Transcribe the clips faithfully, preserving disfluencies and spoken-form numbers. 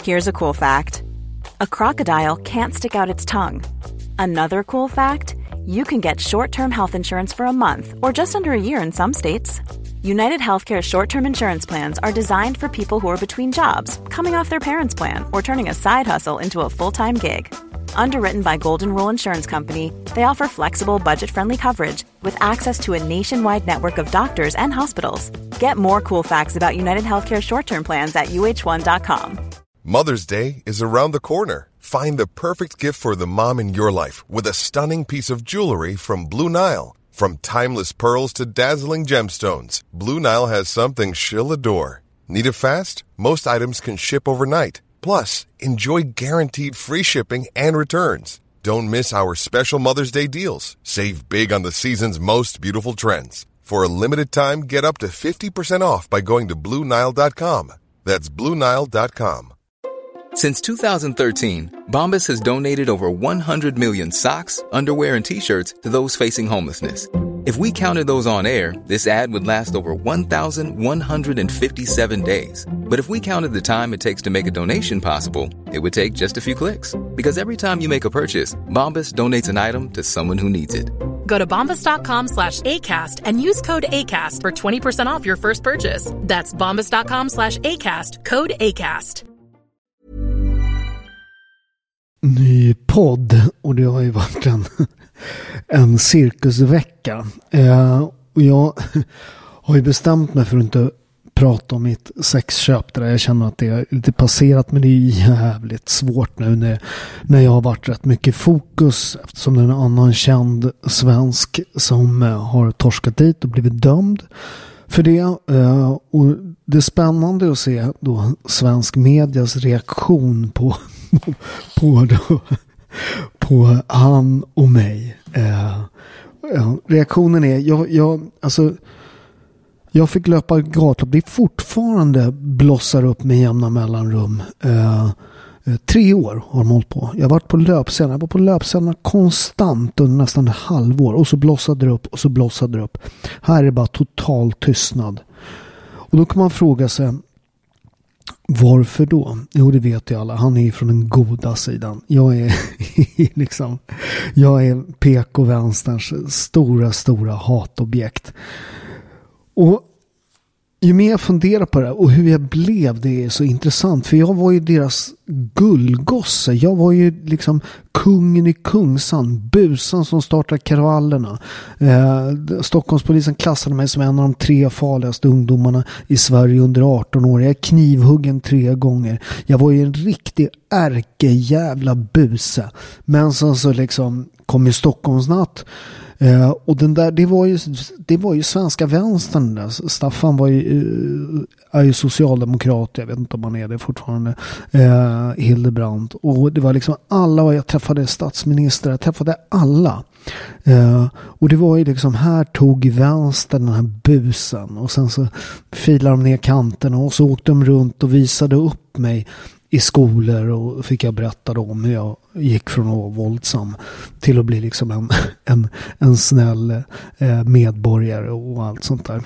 Here's a cool fact. A crocodile can't stick out its tongue. Another cool fact, you can get short-term health insurance for a month or just under a year in some states. United Healthcare short-term insurance plans are designed for people who are between jobs, coming off their parents' plan, or turning a side hustle into a full-time gig. Underwritten by Golden Rule Insurance Company, they offer flexible, budget-friendly coverage with access to a nationwide network of doctors and hospitals. Get more cool facts about United Healthcare short-term plans at U H one dot com. Mother's Day is around the corner. Find the perfect gift for the mom in your life with a stunning piece of jewelry from Blue Nile. From timeless pearls to dazzling gemstones, Blue Nile has something she'll adore. Need it fast? Most items can ship overnight. Plus, enjoy guaranteed free shipping and returns. Don't miss our special Mother's Day deals. Save big on the season's most beautiful trends. For a limited time, get up to fifty percent off by going to Blue Nile dot com. That's Blue Nile dot com. Since two thousand thirteen, Bombas has donated over one hundred million socks, underwear, and T-shirts to those facing homelessness. If we counted those on air, this ad would last over one thousand one hundred fifty-seven days. But if we counted the time it takes to make a donation possible, it would take just a few clicks. Because every time you make a purchase, Bombas donates an item to someone who needs it. Go to bombas.com slash ACAST and use code ACAST for twenty percent off your first purchase. That's bombas.com slash ACAST, code ACAST. Ny podd, och det har ju varit en, en cirkusvecka. Eh, och jag har ju bestämt mig för att inte prata om mitt sexköp där jag känner att det är lite passerat, men det är jävligt svårt nu när, när jag har varit rätt mycket fokus eftersom det är en annan känd svensk som eh, har torskat dit och blivit dömd för det. Eh, och det är spännande att se då svensk medias reaktion på på, då, på han och mig. Eh, ja, reaktionen är jag, jag, alltså, jag fick löpa gatlopp. Det är fortfarande blossar upp med jämna mellanrum. Eh, tre år har de hållit på. Jag har varit på löpscenen. Jag var på löpscenen konstant under nästan ett halvår. Och så blossade det upp och så blossade det upp. Här är det bara total tystnad. Och då kan man fråga sig, varför då? Jo, det vet ju alla. Han är från den goda sidan. Jag är liksom jag är P K-vänsterns stora, stora hatobjekt. Och ju mer jag funderar på det och hur jag blev, det är så intressant. För jag var ju deras gullgosse. Jag var ju liksom kungen i Kungsan. Busan som startade kravallerna. Eh, Stockholmspolisen klassade mig som en av de tre farligaste ungdomarna i Sverige under arton år. Jag är knivhuggen tre gånger. Jag var ju en riktig ärkejävla buse. Men sen så liksom kom ju Stockholmsnatt. Uh, och den där, det var ju det var ju svenska vänstern där. Staffan var ju, uh, är ju socialdemokrat, jag vet inte om han är det fortfarande, uh, Hildebrandt, och det var liksom alla, jag träffade statsminister, jag träffade alla, uh, och det var ju liksom, här tog vänstern den här busen och sen så filade de ner kanterna och så åkte de runt och visade upp mig i skolor och fick jag berätta om hur jag gick från att vara våldsam till att bli liksom en, en, en snäll eh, medborgare och allt sånt där.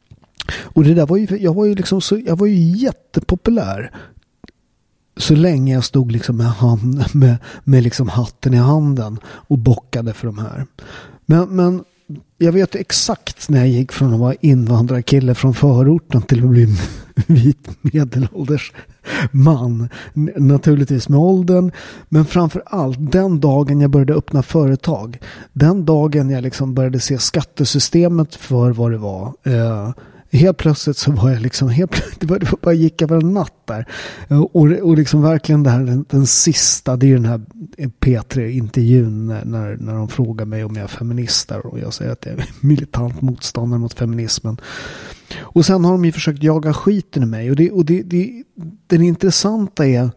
Och det där var ju, jag var ju liksom så, jag var ju jättepopulär så länge jag stod liksom med, hand, med, med liksom hatten i handen och bockade för de här. Men, men jag vet exakt när jag gick från att vara invandrarkille från förorten till att bli en vit medelålders man. Naturligtvis med åldern, men framför allt den dagen jag började öppna företag. Den dagen jag liksom började se skattesystemet för vad det var. Eh, helt plötsligt så var jag liksom helt plötsligt, det bara, det bara gick över en natt där. Och, och liksom verkligen det här, den, den sista, det är den här P tre-intervjun när, när, när de frågar mig om jag är feminist och jag säger att jag är militant motståndare mot feminismen. Och sen har de ju försökt jaga skiten i mig. Och, det, och det, det, det intressanta är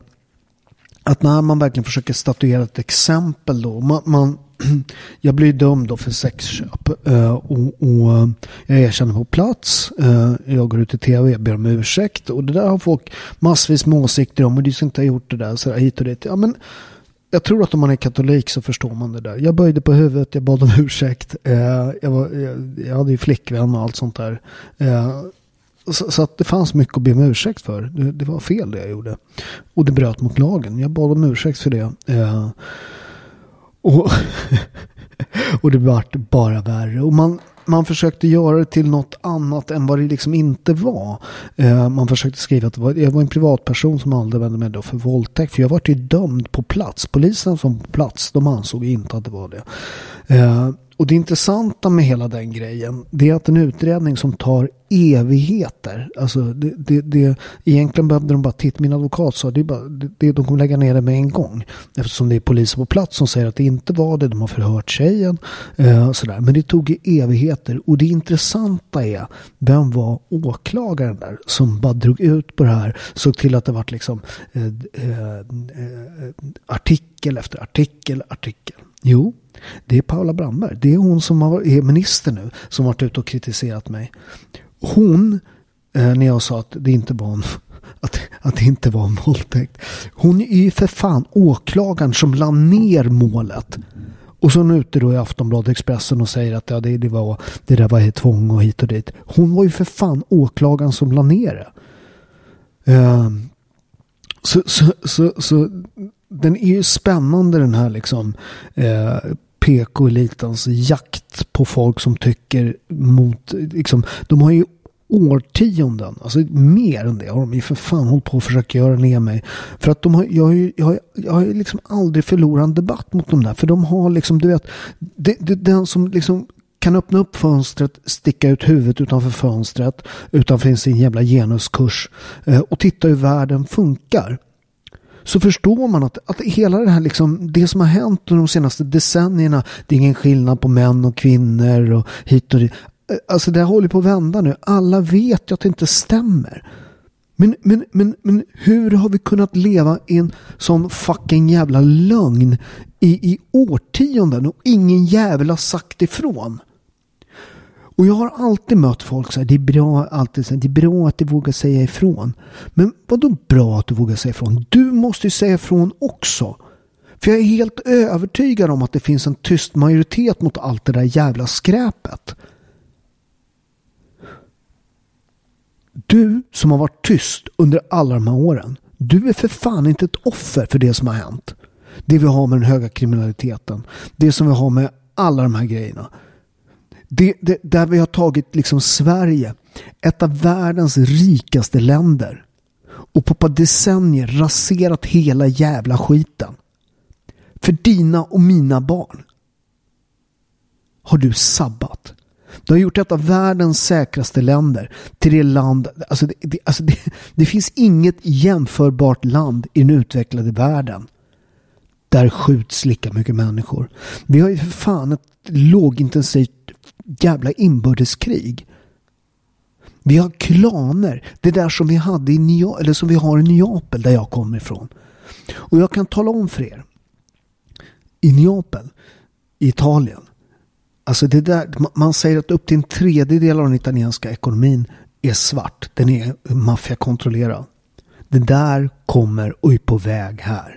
att när man verkligen försöker statuera ett exempel då, man, man jag blir dömd då för sexköp uh, och, och jag erkänner på plats, uh, jag går ut i tv, jag ber om ursäkt och det där har folk massvis med åsikter om och du ska inte ha gjort det där så där, hit och dit. Ja, men jag tror att om man är katolik så förstår man det där. Jag böjde på huvudet, jag bad om ursäkt, uh, jag, var, jag, jag hade ju flickvän och allt sånt där. Uh, så, så att det fanns mycket att be om ursäkt för. Det, det var fel det jag gjorde. Och det bröt mot lagen. Jag bad om ursäkt för det. Eh, och, och det vart bara värre. Och man, man försökte göra det till något annat än vad det liksom inte var. Eh, man försökte skriva att det var, jag var en privatperson som använde mig då för våldtäkt. För jag var ju dömd på plats. Polisen som på plats, de ansåg inte att det var det. Eh, Och det intressanta med hela den grejen, det är att en utredning som tar evigheter, alltså det, det, det egentligen behövde de bara titta, min advokat sa det är bara, det, det, de kommer lägga ner det med en gång, eftersom det är poliser på plats som säger att det inte var det, de har förhört tjejen eh, sådär. Men det tog evigheter, och det intressanta är, vem var åklagaren där som bara drog ut på det här, såg till att det var liksom eh, eh, eh, artikel efter artikel artikel. Jo, det är Paula Brandberg. Det är hon som är minister nu, som varit ute och kritiserat mig. Hon, eh, när jag sa att det inte var en, att, att det inte var en våldtäkt. Hon är ju för fan åklagaren som la ner målet. Och så nu ute då i Aftonbladet Expressen och säger att ja, det, det, var, det där var ett tvång och hit och dit. Hon var ju för fan åklagaren som la ner det. Eh, så, så, så, så den är ju spännande, den här liksom eh, P K-elitens jakt på folk som tycker mot, liksom, de har ju årtionden, alltså mer än det har de ju för fan hållit på att försöka göra ner mig, för att de har, jag har ju jag har, jag har liksom aldrig förlorat en debatt mot dem där, för de har liksom, du vet, det, det, den som liksom kan öppna upp fönstret, sticka ut huvudet utanför fönstret utanför sin jävla genuskurs eh, och titta hur världen funkar. Så förstår man att, att hela det här liksom, det som har hänt under de senaste decennierna, det är ingen skillnad på män och kvinnor och hit och dit. Alltså det håller på att vända nu. Alla vet ju att det inte stämmer. Men, men, men, men hur har vi kunnat leva i en sån fucking jävla lögn i, i årtionden och ingen jävel har sagt ifrån? Och jag har alltid mött folk så här, det är bra, alltid, det är bra att du vågar säga ifrån. Men vad då bra att du vågar säga ifrån? Du måste ju säga ifrån också. För jag är helt övertygad om att det finns en tyst majoritet mot allt det där jävla skräpet. Du som har varit tyst under alla de här åren, du är för fan inte ett offer för det som har hänt. Det vi har med den höga kriminaliteten, det som vi har med alla de här grejerna. Det, det, där vi har tagit liksom Sverige, ett av världens rikaste länder, och på ett par decennier raserat hela jävla skiten. För dina och mina barn har du sabbat. Du har gjort ett av världens säkraste länder till det land, alltså det, det, alltså det, det finns inget jämförbart land i den utvecklade världen där skjuts lika mycket människor. Vi har ju för fan ett lågintensivt jävla inbördeskrig. Vi har klaner, det där som vi hade i Nya, eller som vi har i Neapel där jag kommer ifrån. Och jag kan tala om för er, i Neapel, i Italien, alltså det där, man säger att upp till en tredjedel av den italienska ekonomin är svart. Den är maffiakontrollerad. Det där kommer och är på väg här.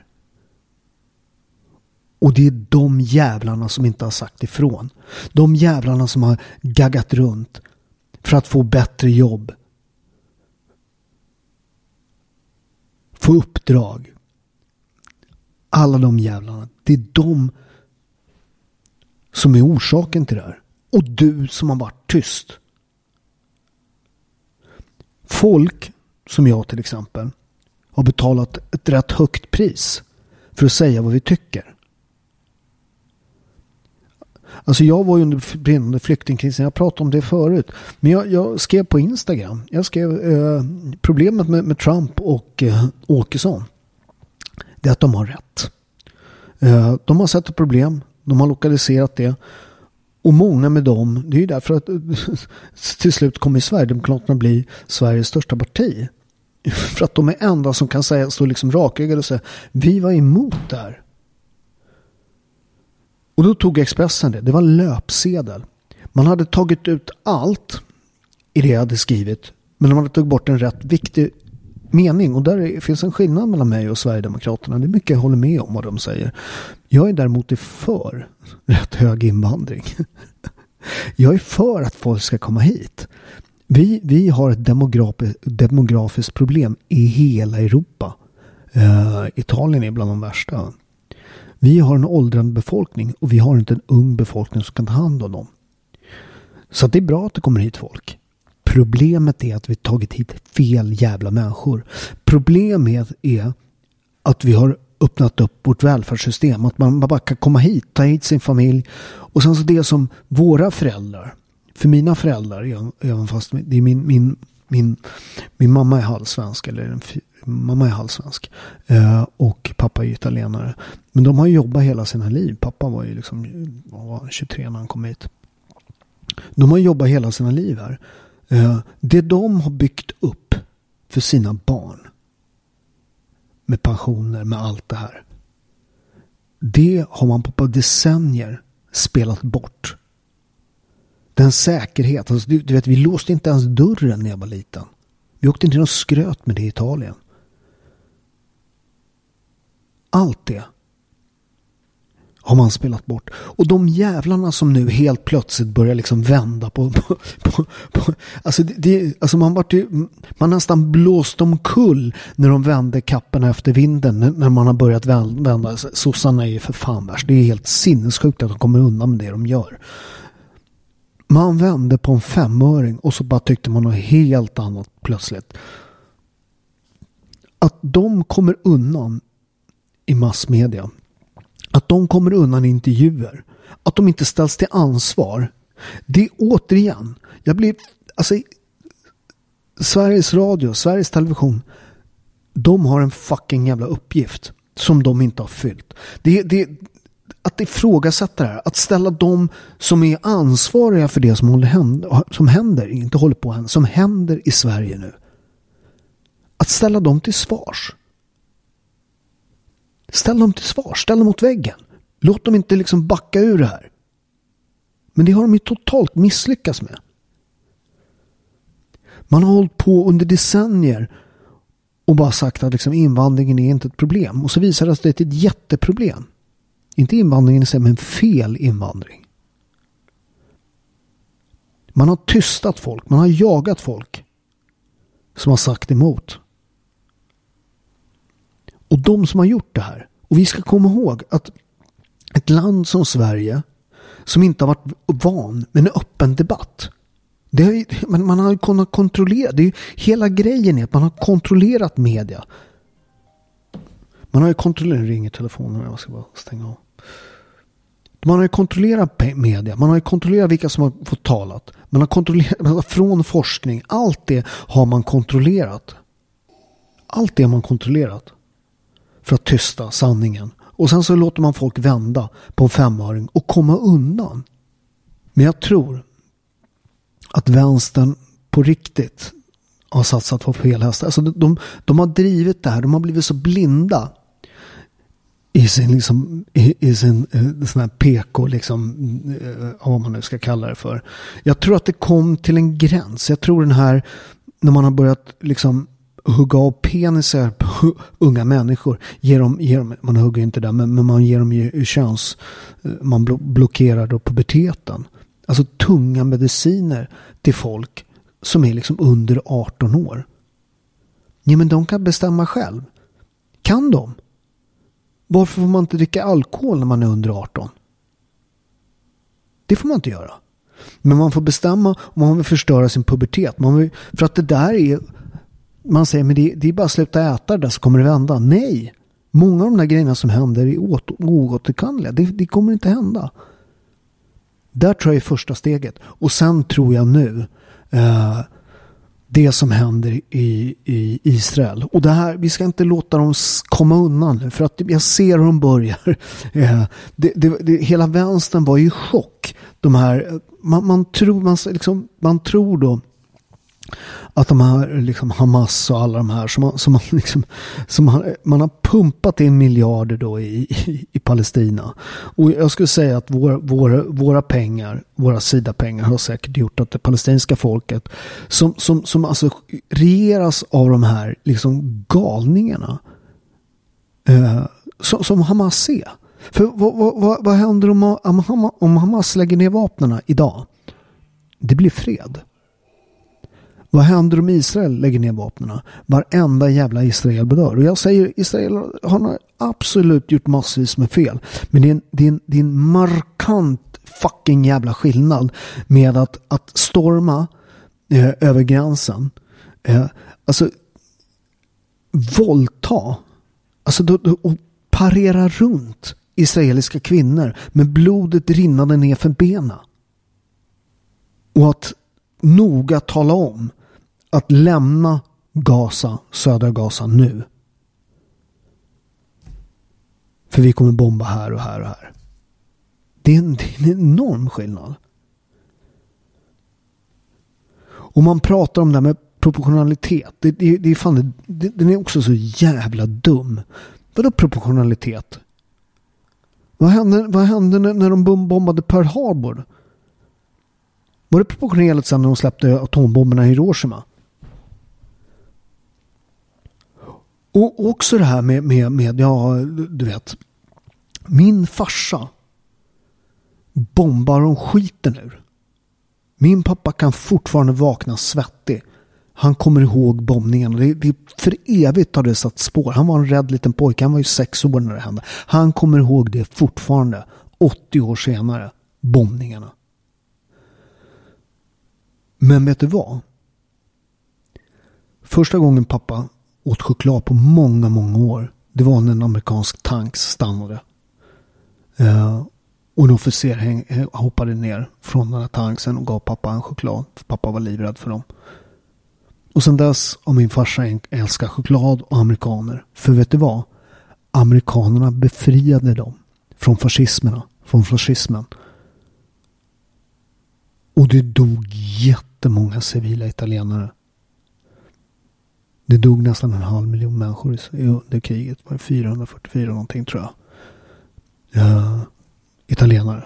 Och det är de jävlarna som inte har sagt ifrån. De jävlarna som har gaggat runt för att få bättre jobb. Få uppdrag. Alla de jävlarna. Det är de som är orsaken till det här. Och du som har varit tyst. Folk som jag till exempel har betalat ett rätt högt pris för att säga vad vi tycker. Alltså jag var ju under brinnande flyktingkrisen, jag pratade om det förut. Men jag, jag skrev på Instagram, jag skrev eh, problemet med, med Trump och eh, Åkesson, det är att de har rätt. Eh, de har sett ett problem, de har lokaliserat det. Och många med dem, det är ju därför att till slut kommer Sverigedemokraterna bli Sveriges största parti. För att de är enda som kan säga, stå liksom rakryggade och säga, vi var emot det här. Och då tog Expressen det. Det var löpsedel. Man hade tagit ut allt i det jag hade skrivit. Men de hade tagit bort en rätt viktig mening. Och där finns en skillnad mellan mig och Sverigedemokraterna. Det är mycket jag håller med om vad de säger. Jag är däremot för rätt hög invandring. Jag är för att folk ska komma hit. Vi, vi har ett demografiskt, demografiskt problem i hela Europa. Uh, Italien är bland de värsta. Vi har en åldrande befolkning och vi har inte en ung befolkning som kan ta hand om dem. Så det är bra att det kommer hit folk. Problemet är att vi tagit hit fel jävla människor. Problemet är att vi har öppnat upp vårt välfärdssystem. Att man bara kan komma hit, ta hit sin familj. Och sen så det som våra föräldrar, för mina föräldrar, även fast det är min, min, min, min mamma är halvsvensk, eller mamma är halvsvensk eh, och pappa är italienare. Men de har jobbat hela sina liv. Pappa var ju liksom var tjugotre när han kom hit. De har jobbat hela sina liv här. Eh, det de har byggt upp för sina barn, med pensioner, med allt det här, det har man på decennier spelat bort. Den säkerhet, alltså, du, du vet, vi låste inte ens dörren när jag var liten. Vi åkte inte och skröt med det i Italien. Allt det har man spelat bort. Och de jävlarna som nu helt plötsligt börjar liksom vända på... på, på, på alltså, det, det, alltså man, var ju, man nästan blåst omkull när de vände kapparna efter vinden. När man har börjat vända. Sossarna är ju för fan värst. Det är helt sinnessjukt att de kommer undan med det de gör. Man vände på en femöring och så bara tyckte man något helt annat plötsligt. Att de kommer undan i massmedia, att de kommer undan i intervjuer, att de inte ställs till ansvar, det är återigen, jag blir, alltså Sveriges Radio, Sveriges Television, de har en fucking jävla uppgift som de inte har fyllt. Det, det att ifrågasätta det här, att ställa dem som är ansvariga för det som, håller händer, som händer, inte håller på än, som händer i Sverige nu. Att ställa dem till svars. Ställ dem till svars, ställ dem mot väggen. Låt dem inte liksom backa ur det här. Men det har de ju totalt misslyckats med. Man har hållit på under decennier och bara sagt att liksom invandringen är inte ett problem. Och så visar det sig att det är ett jätteproblem. Inte invandringen i sig, men fel invandring. Man har tystat folk, man har jagat folk som har sagt emot. Och de som har gjort det här, och vi ska komma ihåg att ett land som Sverige, som inte har varit van med en öppen debatt, det har ju, man, man har ju kunnat kontrollera, det är ju, hela grejen är att man har kontrollerat media. Man har ju kontrollerat, ringer telefonen, jag ska bara stänga av. Man har ju kontrollerat media, man har ju kontrollerat vilka som har fått talat. Man har kontrollerat från forskning, allt det har man kontrollerat. Allt det har man kontrollerat för att tysta sanningen. Och sen så låter man folk vända på en femöring och komma undan. Men jag tror att vänstern på riktigt har satsat på fel hästar. Alltså de, de, de har drivit det här, de har blivit så blinda i sin liksom i, i sin eh, sån här P K liksom eh, vad man nu ska kalla det för. Jag tror att det kom till en gräns. Jag tror den här, när man har börjat liksom hugga av penisar på unga människor, ger dem, ger dem, man hugger inte där, men, men man ger dem ju köns, man blockerar då puberteten. Alltså tunga mediciner till folk som är liksom under arton år. Ja, men de kan bestämma själv. Kan de? Varför får man inte dricka alkohol när man är under arton? Det får man inte göra. Men man får bestämma om man vill förstöra sin pubertet. Man vill, för att det där är, man säger, men det, det är bara att sluta äta där så kommer det vända. Nej, många av de där grejerna som händer är oåterkalleliga. Det, det kommer inte hända. Där tror jag är första steget. Och sen tror jag nu eh, det som händer i, i Israel. Och det här, vi ska inte låta dem komma undan nu, för att jag ser hur de börjar. Eh, det, det, det, hela vänstern var ju i chock. De här, man, man, tror, man, liksom, man tror då att de här liksom Hamas och alla de här som, man, som, man, liksom, som man, man har pumpat in miljarder då i, i, i Palestina. Och jag skulle säga att vår, vår, våra pengar, våra sidapengar har säkert gjort att det palestinska folket som, som, som alltså regeras av de här liksom galningarna eh, som, som Hamas är. För vad, vad, vad, vad händer om, om, om Hamas lägger ner vapnena idag? Det blir fred. Vad händer om Israel lägger ner vapnen? Varenda jävla Israel bedör. Och jag säger, Israel har absolut gjort massvis med fel. Men det är en, det är en, det är en markant fucking jävla skillnad med att, att storma eh, över gränsen. Eh, alltså våldta. Alltså då, då, och parera runt israeliska kvinnor med blodet rinnande ner för benen. Och att noga tala om att lämna Gaza, södra Gaza nu. För vi kommer bomba här och här och här. Det är en, det är en enorm skillnad. Och man pratar om det här med proportionalitet. Det, det, det är fan, det, den är också så jävla dum. Vadå proportionalitet? Vad hände, vad hände när, när de bombade Pearl Harbor? Var det proportionerligt sen när de släppte atombomberna i Hiroshima? Och också det här med, med, med ja, du vet, min farsa bombar om skiten ur. Min pappa kan fortfarande vakna svettig. Han kommer ihåg bombningen. Det, det, för evigt har det satt spår. Han var en rädd liten pojke. Han var ju sex år när det hände. Han kommer ihåg det fortfarande. åttio år senare. Bombningarna. Men vet du vad? Första gången pappa åt choklad på många, många år. Det var när en amerikansk tank stannade. Uh, och en officer häng, hoppade ner från den här tanksen och gav pappa en choklad. För pappa var livrädd för dem. Och sen dess har min farsa älskar choklad och amerikaner. För vet du vad? Amerikanerna befriade dem från fascismerna. Från fascismen. Och det dog jättemånga civila italienare. Det dog nästan en halv miljon människor under kriget. Var det fyrahundrafyrtiofyra någonting tror jag. Uh, italienare.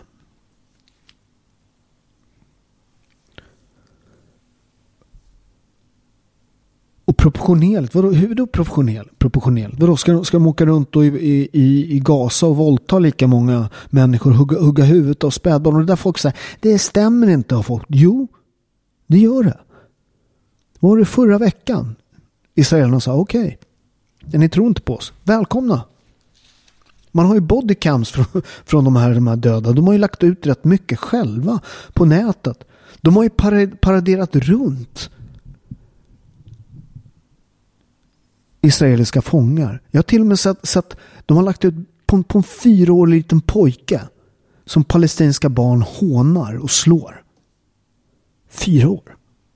Och proportionellt, vadå, hur då proportionellt? Proportionellt. Vadå, ska, ska de åka runt och i, i, i Gaza och våldta lika många människor, hugga, hugga huvudet av spädbarn? Och det där folk säger, det stämmer inte av folk. Jo, det gör det. Var det förra veckan? Israelerna sa, okej, okay, ni tror inte på oss. Välkomna. Man har ju bodycams från, från de, här, de här döda. De har ju lagt ut rätt mycket själva på nätet. De har ju paraderat runt israeliska fångar. Jag har till och med sett, sett de har lagt ut på, på en fyraårig liten pojke som palestinska barn hånar och slår. Fyra år.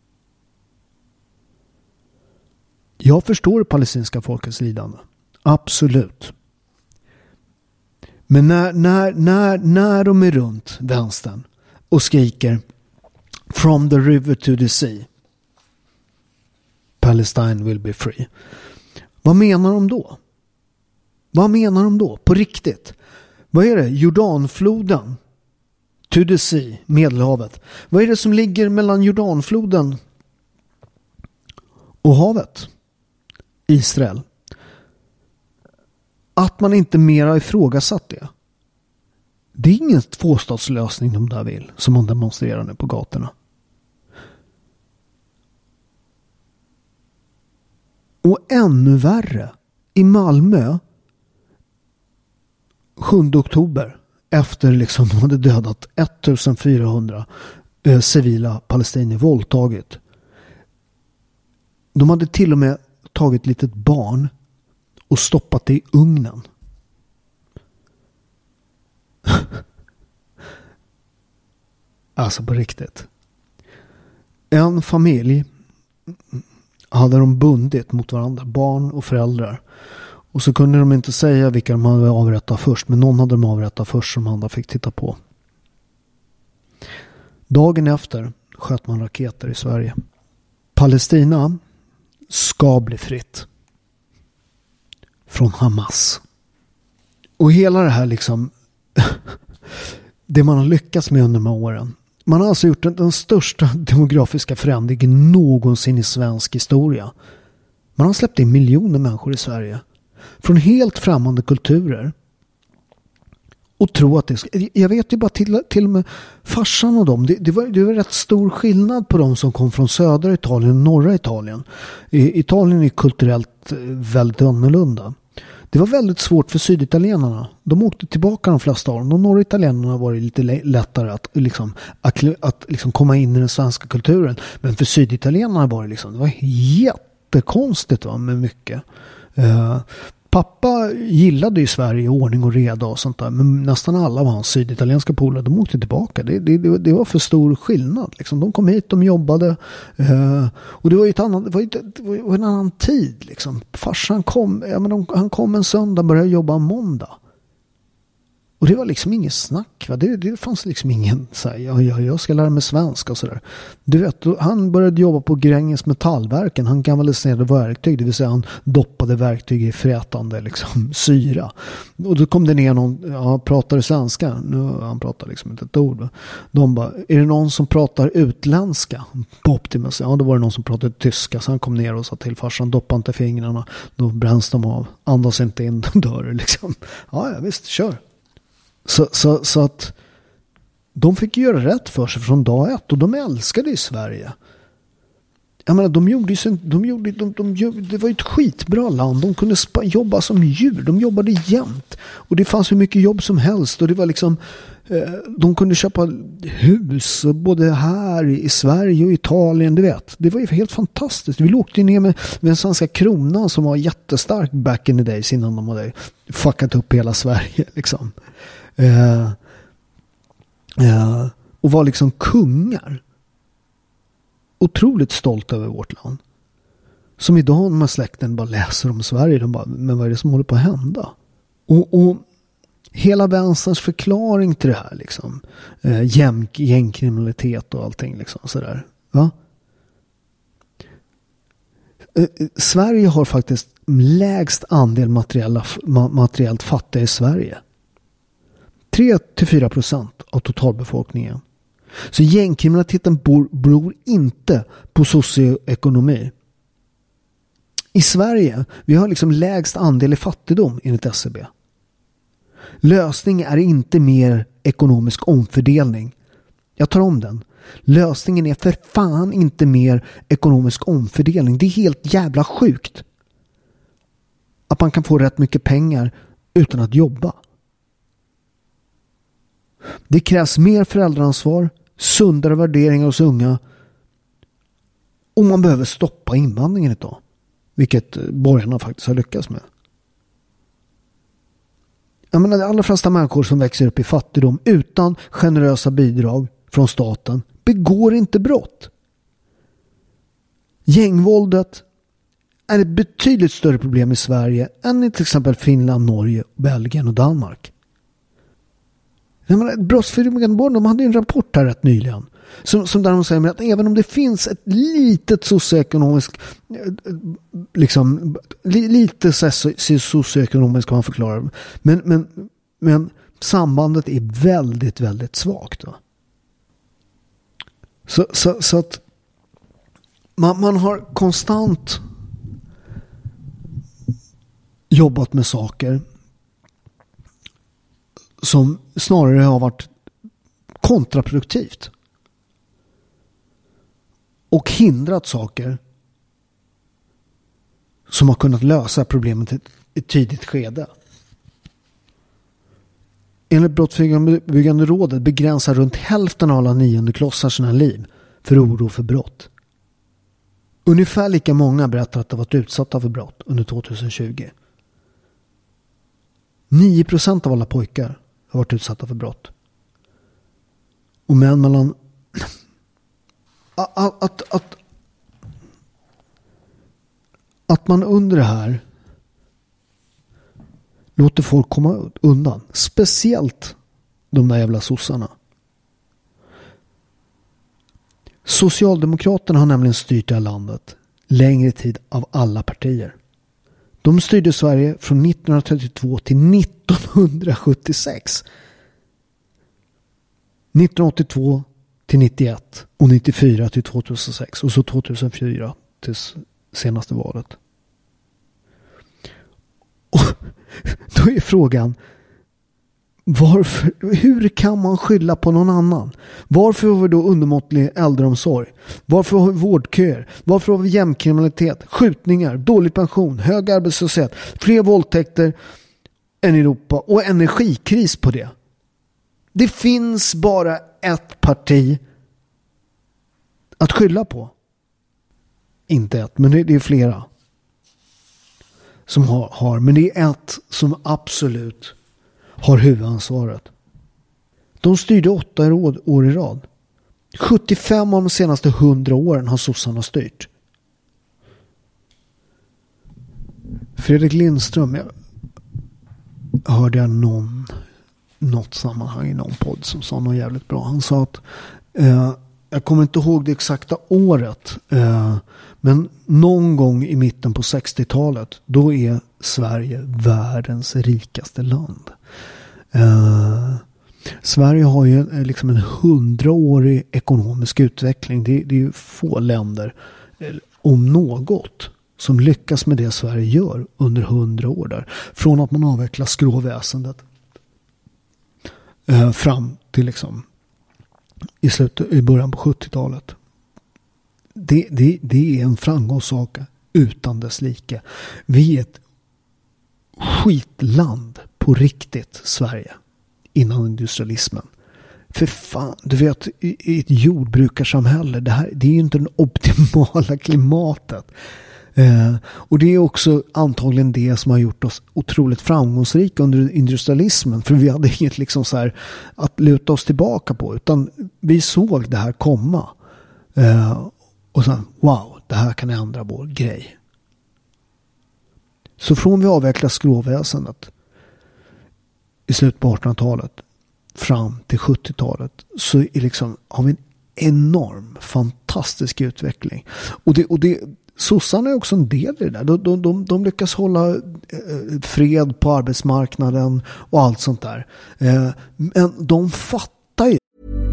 Jag förstår palestinska folkets lidande. Absolut. Men när, när, när, när de är runt vänstern och skriker From the river to the sea Palestine will be free. Vad menar de då? Vad menar de då? På riktigt. Vad är det? Jordanfloden to the sea, Medelhavet. Vad är det som ligger mellan Jordanfloden och havet? Israel. Att man inte mer har ifrågasatt det. Det är ingen tvåstatslösning de där vill, som man demonstrerar nu på gatorna. Och ännu värre, i Malmö sjunde oktober, efter liksom de hade dödat ettusendfyrahundra eh, civila palestinier, våldtagit. De hade till och med tagit ett litet barn och stoppat det i ugnen. Alltså på riktigt. En familj hade de bundit mot varandra, barn och föräldrar. Och så kunde de inte säga vilka de hade avrättat först, men någon hade de avrättat först som andra fick titta på. Dagen efter sköt man raketer i Sverige. Palestina ska bli fritt från Hamas. Och hela det här liksom det man har lyckats med under de här åren. Man har alltså gjort den, den största demografiska förändringen någonsin i svensk historia. Man har släppt in miljoner människor i Sverige. Från helt främmande kulturer. Och tro att det ska, jag vet ju bara till, till och med farsan och dem, det, det, var, det var rätt stor skillnad på de som kom från södra Italien och norra Italien. I, Italien är kulturellt väldigt annorlunda. Det var väldigt svårt för syditalienarna. De åkte tillbaka de flesta av dem. De norra italienarna var det lite lättare att, liksom, att, att liksom komma in i den svenska kulturen. Men för syditalienarna var det liksom, det var jättekonstigt, va, med mycket. Uh, Pappa gillade ju Sverige, ordning och reda och sånt där. Men nästan alla var hans syditalienska polare. De åkte tillbaka. Det, det, det var för stor skillnad. Liksom. De kom hit, de jobbade. Eh, och det var ju ett annat, det var ju, det var en annan tid. Liksom. Farsan kom, ja, men de, han kom en söndag och började jobba en måndag. Och det var liksom inget snack. Va? Det, det fanns liksom ingen så här, ja, ja, jag ska lära mig svenska och sådär. Du vet, han började jobba på Gränges metallverken. Han kanaliserade verktyg, det vill säga han doppade verktyg i frätande liksom, syra. Och då kom det ner någon, ja, pratar du svenska? Nu, han pratar liksom inte ett ord. Va? De bara, är det någon som pratar utländska? På Optimus, ja, då var det någon som pratade tyska. Så han kom ner och sa till farsan, doppa inte fingrarna. Då bränns de av. Andas inte in, de dör liksom. Ja, ja, visst, kör. Så, så, så att de fick göra rätt för sig från dag ett, och de älskade i Sverige. Jag menar, de gjorde ju, de gjorde, de, de, de, det var ju ett skitbra land. De kunde spa, jobba som djur. De jobbade jämt. Och det fanns hur mycket jobb som helst. Och det var liksom, eh, de kunde köpa hus både här i Sverige och Italien, du vet. Det var ju helt fantastiskt. Vi åkte ner med, med den svenska kronan som var jättestark back in the days innan de hade fuckat upp hela Sverige liksom. Uh, uh, och var liksom kungar. Otroligt stolt över vårt land. Som idag när släkten bara läser om Sverige, de bara, men vad är det som håller på att hända? Och, och hela vänsterns förklaring till det här liksom, uh, gäng, gängkriminalitet och allting liksom sådär, va? Uh, Sverige har faktiskt lägst andel materiella, ma- materiellt fattiga i Sverige. tre till fyra procent av totalbefolkningen. Så gängkriminaliteten bor, beror inte på socioekonomi. I Sverige, vi har liksom lägst andel i fattigdom enligt S C B. Lösningen är inte mer ekonomisk omfördelning. Jag tar om den. Lösningen är för fan inte mer ekonomisk omfördelning. Det är helt jävla sjukt att man kan få rätt mycket pengar utan att jobba. Det krävs mer föräldraansvar, sundare värderingar hos unga, och man behöver stoppa invandringen idag, vilket borgarna faktiskt har lyckats med. Jag menar, de allra flesta människor som växer upp i fattigdom utan generösa bidrag från staten begår inte brott. Gängvåldet är ett betydligt större problem i Sverige än i till exempel Finland, Norge, Belgien och Danmark. Brottsförebyggande rådet, de hade en rapport här rätt nyligen som, som där de säger att även om det finns ett litet socioekonomiskt liksom li, lite socioekonomiskt kan man förklara, men, men, men sambandet är väldigt väldigt svagt då. Så, så, så att man, man har konstant jobbat med saker som snarare har varit kontraproduktivt och hindrat saker som har kunnat lösa problemet i ett tidigt skede. Enligt Brottsförebyggande rådet begränsar runt hälften av alla niondeklossar sina liv för oro för brott. Ungefär lika många berättar att de varit utsatta för brott under tjugohundratjugo. nio procent av alla pojkar har varit utsatta för brott. Och män mellan att, att, att, att man under det här låter folk komma undan. Speciellt de där jävla sossarna. Socialdemokraterna har nämligen styrt det här landet längre tid av alla partier. De styrde Sverige från nittonhundratrettiotvå till nittonhundrasjuttiosex. nittonhundraåttiotvå till nittioett och nittiofyra till tvåtusensex och så tvåtusenfyra till senaste valet. Och då är frågan, Varför, hur kan man skylla på någon annan? Varför har vi då undermåttlig äldreomsorg? Varför har vi vårdköer? Varför har vi jämnkriminalitet, skjutningar, dålig pension, hög arbetslöshet, fler våldtäkter än Europa och energikris på det? Det finns bara ett parti att skylla på. Inte ett, men det är flera som har, har. Men det är ett som absolut har huvudansvaret. De styrde åtta år i rad. sjuttiofem av de senaste hundra åren har sossarna styrt. Fredrik Lindström, jag hörde jag någon något sammanhang i någon podd som sa något jävligt bra. Han sa att eh, jag kommer inte ihåg det exakta året, eh, men någon gång i mitten på sextiotalet då är Sverige världens rikaste land. Eh, Sverige har ju liksom en hundraårig ekonomisk utveckling. Det, det är ju få länder, eh, om något, som lyckas med det Sverige gör under hundra år där. Från att man avvecklar skråväsendet eh, fram till liksom i slutet, i början på sjuttiotalet. Det, det, det är en framgångssaga utan dess like. Vi är ett skitland på riktigt, Sverige, innan industrialismen. För fan, du vet, i, i ett jordbrukarsamhälle, det här, det är ju inte det optimala klimatet. Eh, och det är också antagligen det som har gjort oss otroligt framgångsrika under industrialismen, för vi hade inget liksom så här att luta oss tillbaka på, utan vi såg det här komma eh, och sen, wow, det här kan ändra vår grej. Så från vi avvecklar skråväsendet i slutet på artonhundratalet fram till sjuttiotalet så är liksom, har vi en enorm fantastisk utveckling. Och det, och det sossarna är också en del i det där. De, de, de, de lyckas hålla eh, fred på arbetsmarknaden och allt sånt där. Eh, men de fattar ju.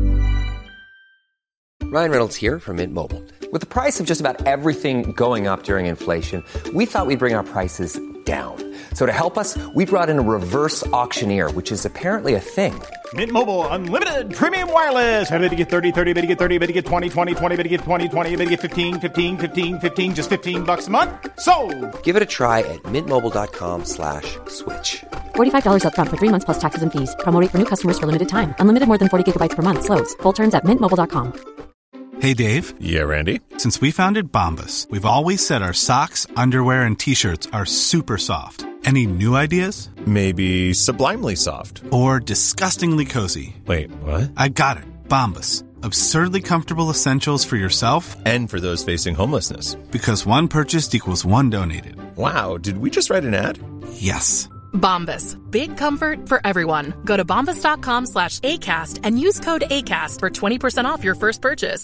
Ryan Reynolds here from Mint Mobile. With the price of just about everything going up during inflation, we thought we'd bring our prices down. So to help us, we brought in a reverse auctioneer, which is apparently a thing. Mint Mobile Unlimited Premium Wireless. How to get thirty, thirty, how to get thirty, how to get twenty, twenty, twenty, how to get twenty, twenty, how to get fifteen, fifteen, fifteen, fifteen, just fifteen bucks a month? Sold! Give it a try at mintmobile.com slash switch. forty-five dollars up front for three months plus taxes and fees. Promo rate for new customers for limited time. Unlimited more than forty gigabytes per month. Slows full terms at mint mobile dot com. Hey, Dave. Yeah, Randy. Since we founded Bombas, we've always said our socks, underwear, and T-shirts are super soft. Any new ideas? Maybe sublimely soft. Or disgustingly cozy. Wait, what? I got it. Bombas. Absurdly comfortable essentials for yourself and for those facing homelessness. Because one purchased equals one donated. Wow, did we just write an ad? Yes. Bombas. Big comfort for everyone. Go to bombas.com slash ACAST and use code ACAST for twenty percent off your first purchase.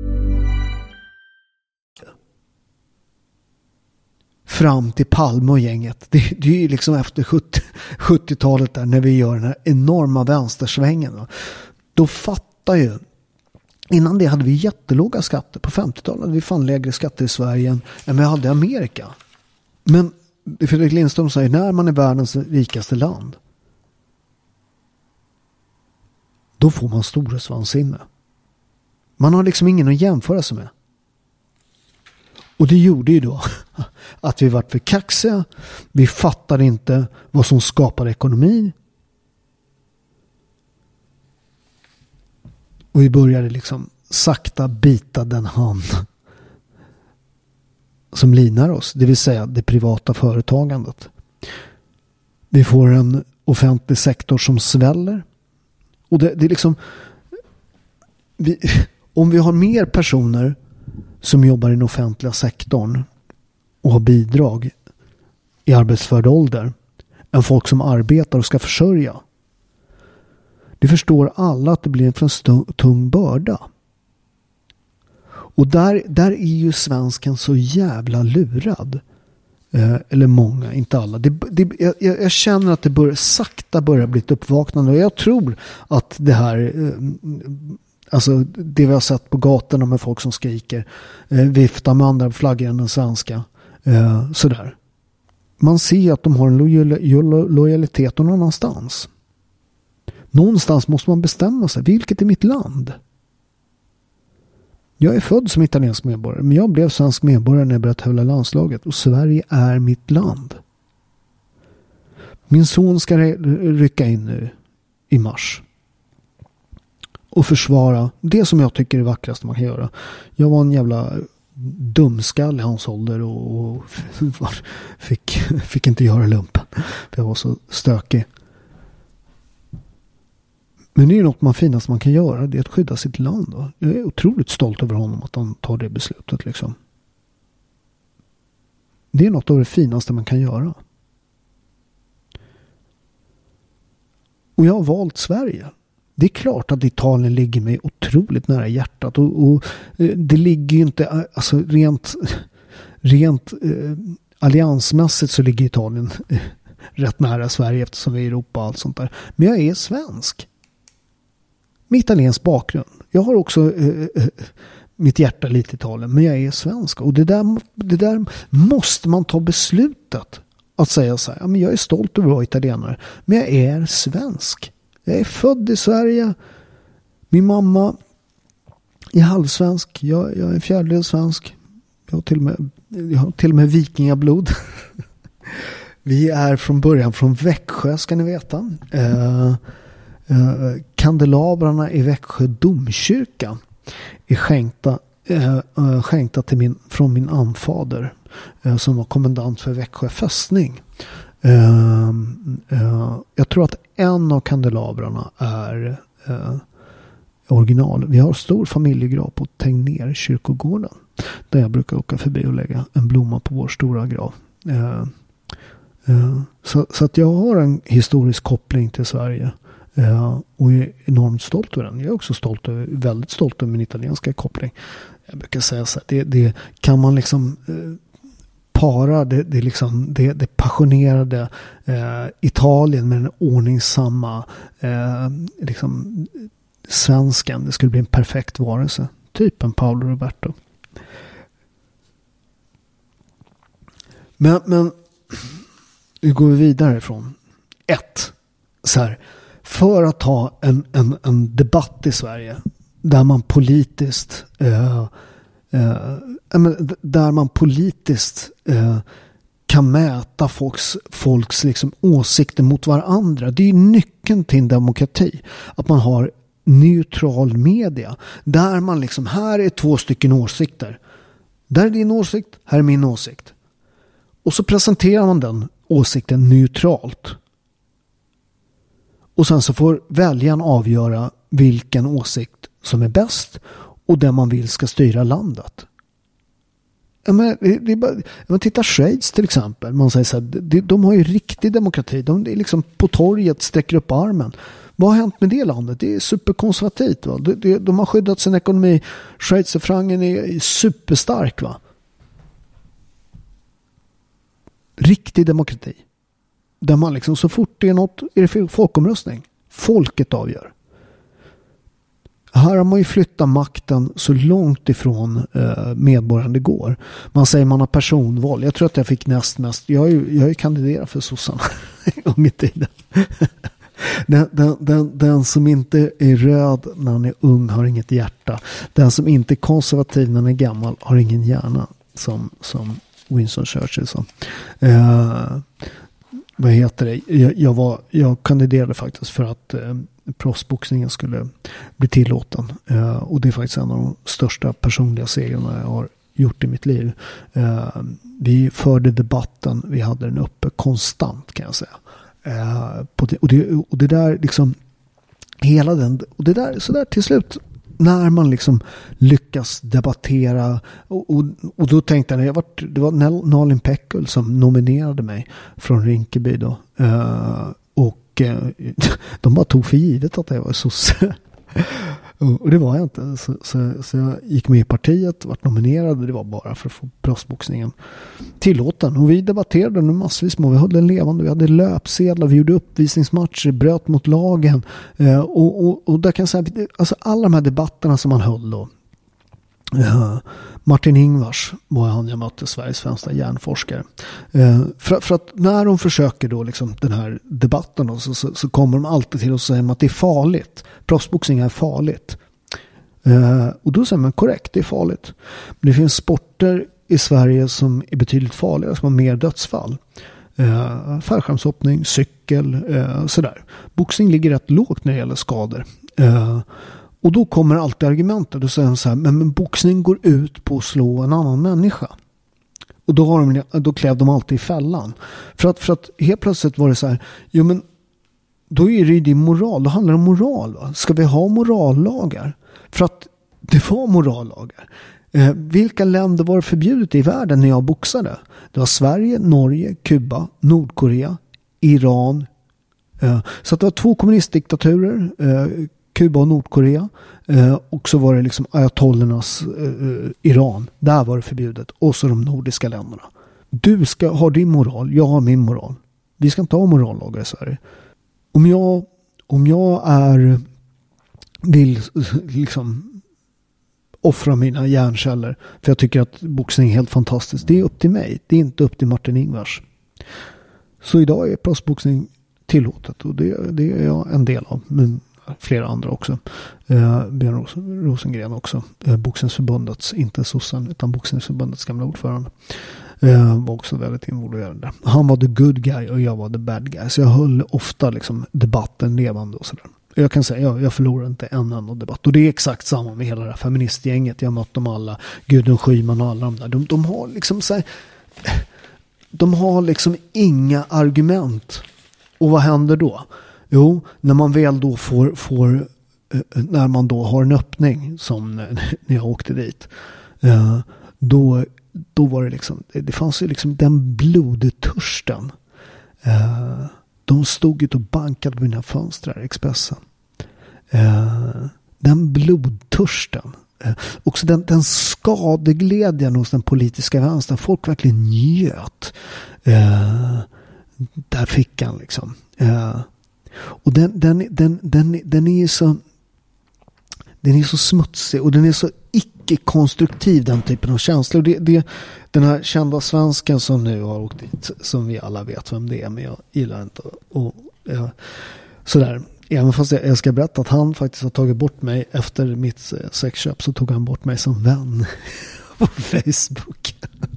Fram till Palme och gänget. Det, det är ju liksom efter sjuttiotalet där när vi gör den här enorma vänstersvängen. Då, då fattar ju. Innan det hade vi jättelåga skatter. På femtiotalet hade vi fan lägre skatter i Sverige än vi hade i Amerika. Men Fredrik Lindström säger, när man är världens rikaste land, då får man storhetsvansinne. Man har liksom ingen att jämföra sig med. Och det gjorde ju då att vi var för kaxiga. Vi fattade inte vad som skapade ekonomi. Och vi började liksom sakta bita den hand som linar oss. Det vill säga det privata företagandet. Vi får en offentlig sektor som sväller. Och det, det är liksom... Vi, om vi har mer personer som jobbar i den offentliga sektorn och har bidrag i arbetsför ålder än folk som arbetar och ska försörja. Det förstår alla att det blir en för en tung börda. Och där, där är ju svensken så jävla lurad. Eh, eller många, inte alla. Det, det, jag, jag känner att det bör, sakta börjar bli ett uppvaknande. Och jag tror att det här... Eh, Alltså det vi har sett på gatorna med folk som skriker, eh, viftar med andra flaggor än den svenska. Eh, sådär. Man ser att de har en lojal, lojalitet någon annanstans. Någonstans måste man bestämma sig. Vilket är mitt land? Jag är född som italiensk medborgare, men jag blev svensk medborgare när jag började tävla landslaget. Och Sverige är mitt land. Min son ska rycka in nu i mars. Och försvara det som jag tycker är vackrast man kan göra. Jag var en jävla dumskall i hans ålder och fick, fick inte göra lumpen. För jag var så stökig. Men det är ju något man finast man kan göra. Det är att skydda sitt land. Då. Jag är otroligt stolt över honom att han tar det beslutet. Liksom. Det är något av det finaste man kan göra. Och jag har valt Sverige. Det är klart att Italien ligger mig otroligt nära hjärtat. Och, och det ligger ju inte, alltså rent, rent eh, alliansmässigt så ligger Italien eh, rätt nära Sverige eftersom vi är i Europa och allt sånt där. Men jag är svensk. Med italiensk bakgrund. Jag har också eh, eh, mitt hjärta lite i Italien, men jag är svensk. Och det där, det där måste man ta beslutet att säga så här, ja, men jag är stolt över att vara italienare, men jag är svensk. Jag är född i Sverige. Min mamma är halvsvensk. Jag, jag är fjärdedels svensk. Jag har till och med, jag har till och med vikingablod. Vi är från början från Växjö, ska ni veta. Eh, eh, kandelabrarna i Växjö domkyrka är skänkta, eh, skänkta till min, från min anfader eh, som var kommandant för Växjö fästning. Uh, uh, jag tror att en av kandelabrarna är uh, original. Vi har stor familjegrav på Tegnér kyrkogården där jag brukar åka förbi och lägga en blomma på vår stora grav. Uh, uh, så, så att jag har en historisk koppling till Sverige uh, och är enormt stolt över den. Jag är också stolt över, väldigt stolt över min italienska koppling. Jag brukar säga så här, det, det kan man liksom uh, para det, det, liksom, det, det passionerade eh, Italien med den ordningsamma eh, liksom, svenskan. Det skulle bli en perfekt varelse. Typ en Paolo Roberto. Men, men nu går vi vidare ifrån ett. Så här, för att ha en, en, en debatt i Sverige där man politiskt eh, Uh, där man politiskt uh, kan mäta folks, folks liksom åsikter mot varandra. Det är nyckeln till en demokrati. Att man har neutral media. Där man liksom, här är två stycken åsikter. Där är din åsikt, här är min åsikt. Och så presenterar man den åsikten neutralt. Och sen så får väljaren avgöra vilken åsikt som är bäst och där man vill ska styra landet. Ja, men, det är bara, man tittar Schweiz till exempel. Man säger så här, de, de har ju riktig demokrati. De är liksom på torget, sträcker upp armen. Vad har hänt med det landet? Det är superkonservativt. Va? De, de, de har skyddat sin ekonomi. Schweizerfrancen är superstark. Va? Riktig demokrati. Där man liksom, så fort det är något, är det folkomröstning. Folket avgör. Här har man ju flyttat makten så långt ifrån eh, medborgaren det går. Man säger man har personval. Jag tror att jag fick näst mest. Jag har ju, jag har ju kandiderat för sossarna en gång i tiden. den, den, den, den som inte är röd när han är ung har inget hjärta. Den som inte är konservativ när han är gammal har ingen hjärna. Som, som Winston Churchill sa. Eh, vad heter det? Jag, jag, var, jag kandiderade faktiskt för att eh, proffsboxningen skulle bli tillåten. Uh, och det är faktiskt en av de största personliga segrarna jag har gjort i mitt liv. Uh, vi förde debatten, vi hade den uppe konstant kan jag säga. Uh, på det, och, det, och det där liksom hela den, och det där så där till slut när man liksom lyckas debattera och, och, och då tänkte jag, jag var, det var Nalin Pekul som nominerade mig från Rinkeby då. Uh, och de bara tog för givet att jag var sosse. Och det var jag inte. Så, så, så jag gick med i partiet, vart nominerad och det var bara för att få proffsboxningen tillåten. Och vi debatterade nu massvis med. Vi höll den levande. Vi hade löpsedlar, vi gjorde uppvisningsmatcher, bröt mot lagen. Och, och, och där kan jag säga, alltså alla de här debatterna som man höll då. Uh, Martin Ingvars var han jag mötte, Sveriges främsta hjärnforskare. Uh, för, för att när de försöker då liksom den här debatten då, så, så, så kommer de alltid till att säga att det är farligt. Proffsboxning är farligt. Uh, och då säger man korrekt, det är farligt. Men det finns sporter i Sverige som är betydligt farligare, som har mer dödsfall. Uh, fallskärmshoppning, cykel, uh, sådär. Boxning ligger rätt lågt när det gäller skador. Uh, Och då kommer alltid argumentet. Då säger de så här, men, men boxning går ut på att slå en annan människa. Och då, har de, då klev de alltid i fällan. För att, för att helt plötsligt var det så här, jo men då är det ju din moral. Då handlar det om moral, va? Ska vi ha morallagar? För att det var morallagar. Eh, vilka länder var det förbjudet i världen när jag boxade? Det var Sverige, Norge, Kuba, Nordkorea, Iran. Eh, så att det var två kommunistdiktaturer, eh, Kuba och Nordkorea. Eh, och så var det liksom ayatollernas eh, Iran. Där var det förbjudet. Och så de nordiska länderna. Du ska ha din moral. Jag har min moral. Vi ska inte ha morallagar i Sverige. Om jag, om jag är vill liksom offra mina hjärnceller för jag tycker att boxning är helt fantastiskt. Det är upp till mig. Det är inte upp till Martin Ingvars. Så idag är proffsboxning tillåtet. Och det, det är jag en del av. Men flera andra också. Eh, Björn Ros- Rosengren också. Eh, Boxningsförbundets, inte sossen, utan Boxningsförbundets gamla ordförande. Eh, var också väldigt involverad där. Han var the good guy och jag var the bad guy. Så jag höll ofta liksom debatten levande och sådär. Jag kan säga, jag, jag förlorar inte en enda debatt. Och det är exakt samma med hela det här feministgänget. Jag har mött dem alla. Gudrun Schyman och alla de där. De, de har liksom så här, de har liksom inga argument. Och vad händer då? Jo, när man väl då får, får när man då har en öppning som när jag åkte dit, då, då var det liksom, det fanns ju liksom den blodtörsten. De stod ut och bankade på mina fönster, Expressen. Den blodtörsten. Också den, den skadeglädjen hos den politiska vänstern. Folk verkligen njöt. Där fick han liksom. Och den, den, den, den, den är så den är så smutsig och den är så icke-konstruktiv, den typen av känslor. Och det, det, den här kända svensken som nu har åkt dit, som vi alla vet vem det är, men jag gillar inte och, ja, sådär. Även fast jag, jag ska berätta att han faktiskt har tagit bort mig efter mitt sexköp, så tog han bort mig som vän på Facebook.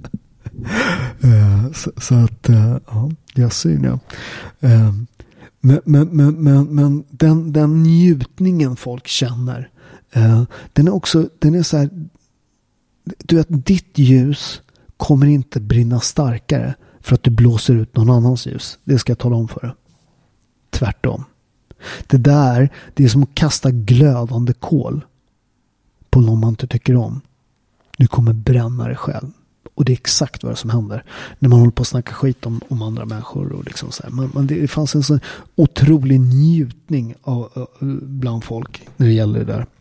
uh, så, så att uh, ja, jag syns ja. Uh, Men, men, men, men, men den, den njutningen folk känner, eh, den är också, den är så här, du vet, ditt ljus kommer inte brinna starkare för att du blåser ut någon annans ljus. Det ska jag tala om för dig. Tvärtom. Det där, det är som att kasta glödande kol på någon man inte tycker om. Du kommer bränna dig själv. Och det är exakt vad som händer när man håller på att snacka skit om, om andra människor. Och liksom så här. Man, man, det fanns en sån otrolig njutning av, av, bland folk när det gäller det där.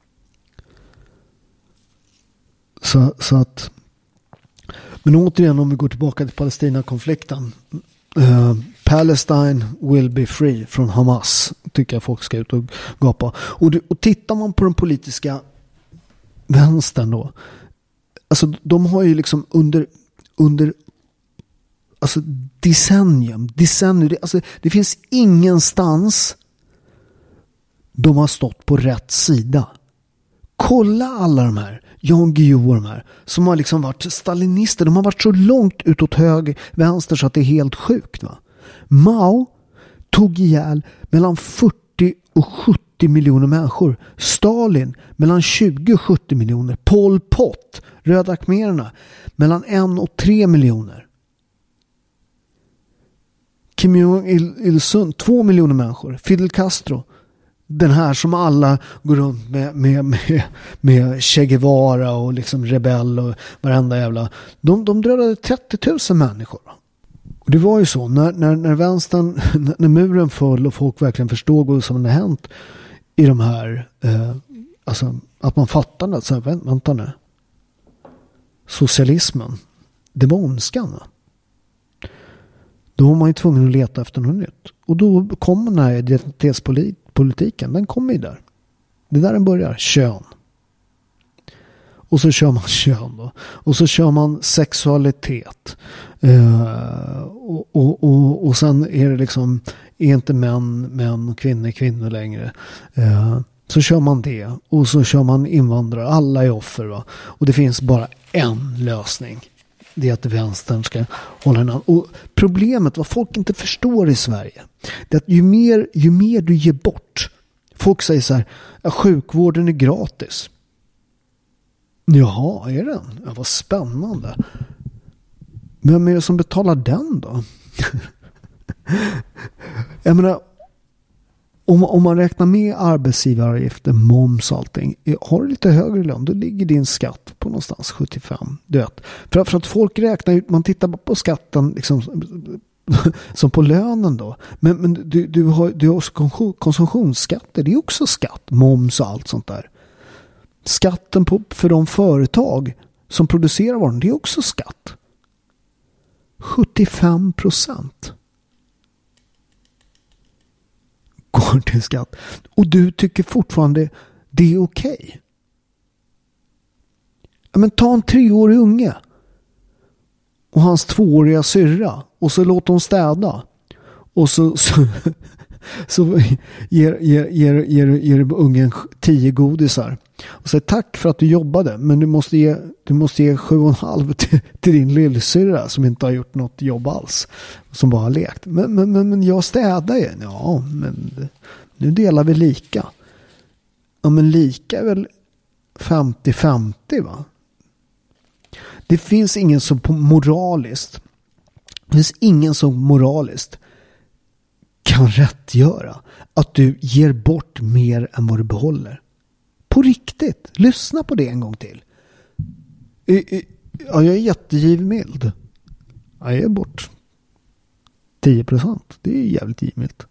Så, så att... Men återigen, om vi går tillbaka till Palestina-konflikten. Uh, Palestine will be free från Hamas. Tycker jag folk ska ut och gapa. Och, det, och tittar man på den politiska vänstern då. Alltså de har ju liksom under under alltså decennium, decennium alltså det finns ingenstans de har stått på rätt sida. Kolla alla de här Jan Guillou och de här som har liksom varit stalinister, de har varit så långt utåt höger vänster så att det är helt sjukt, va. Mao tog ihjäl mellan fyrtio och sjuttio miljoner människor. Stalin mellan tjugo och sjuttio miljoner. Pol Pot, Röda khmererna, mellan en och tre miljoner. Kim Jong-il, två miljoner människor. Fidel Castro, den här som alla går runt med med, med, med Che Guevara och liksom rebell och varenda jävla. De, de dödade trettio tusen människor. Och det var ju så, när, när, när vänstern, när muren föll och folk verkligen förstod vad som hade hänt i de här, eh, alltså att man fattade att så här, vänta nu, socialismen, det var ondskan. Då var man ju tvungen att leta efter något nytt. Och då kommer den här identitetspolitiken, den kommer ju där. Det är där den börjar, kön. Och så kör man kön då. Och så kör man sexualitet. Eh, och, och, och, och sen är det liksom, är inte män, män och kvinnor, kvinnor längre. Eh, så kör man det. Och så kör man invandrare. Alla är offer, va. Och det finns bara en lösning. Det är att vänstern ska hålla en annan. Och problemet, vad folk inte förstår i Sverige, det är att ju mer, ju mer du ger bort. Folk säger så här, ja, sjukvården är gratis. Jaha, är den? Ja, vad spännande. Vem är det som betalar den då? Jag menar, om, om man räknar med arbetsgivaravgifter, moms och allting, har du lite högre lön, då ligger din skatt på någonstans sjuttiofem. Du vet. För, för att folk räknar ut, man tittar på skatten liksom, som på lönen då. Men, men du, du har, du har också konsumtionsskatter, det är också skatt, moms och allt sånt där. Skatten på, för de företag som producerar varan, det är också skatt. sjuttiofem procent går till skatt. Och du tycker fortfarande det är okej. Okay. Ja, men ta en treårig unge och hans tvååriga syrra och så låt dem städa. Och så, så, så ger, ger, ger, ger, ger ungen tio godisar. Och säger tack för att du jobbade, men du måste ge, du måste ge sju och en halv till, till din lillsyrra som inte har gjort något jobb alls. Som bara har lekt. Men, men, men, men jag städar ju. Ja, men nu delar vi lika. Ja, men lika är väl femtio femtio, va? Det finns ingen som på moraliskt det finns ingen som moraliskt kan rättgöra att du ger bort mer än vad du behåller. På riktigt. Lyssna på det en gång till. Ja, jag är jättegivmild. Jag ger bort tio procent. Det är jävligt givmilt.